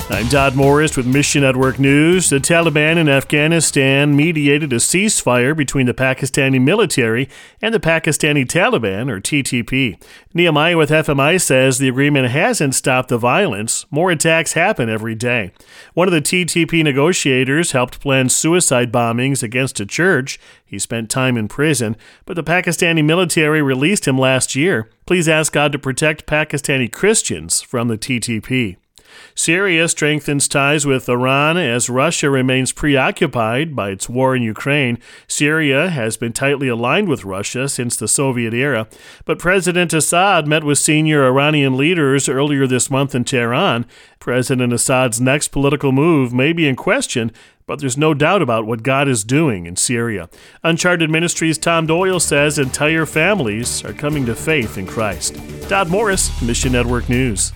I'm Todd Morris with Mission Network News. The Taliban in Afghanistan mediated a ceasefire between the Pakistani military and the Pakistani Taliban, or TTP. Nehemiah with FMI says the agreement hasn't stopped the violence. More attacks happen every day. One of the TTP negotiators helped plan suicide bombings against a church. He spent time in prison, but the Pakistani military released him last year. Please ask God to protect Pakistani Christians from the TTP. Syria strengthens ties with Iran as Russia remains preoccupied by its war in Ukraine. Syria has been tightly aligned with Russia since the Soviet era, but President Assad met with senior Iranian leaders earlier this month in Tehran. President Assad's next political move may be in question, but there's no doubt about what God is doing in Syria. Uncharted Ministries' Tom Doyle says entire families are coming to faith in Christ. Todd Morris, Mission Network News.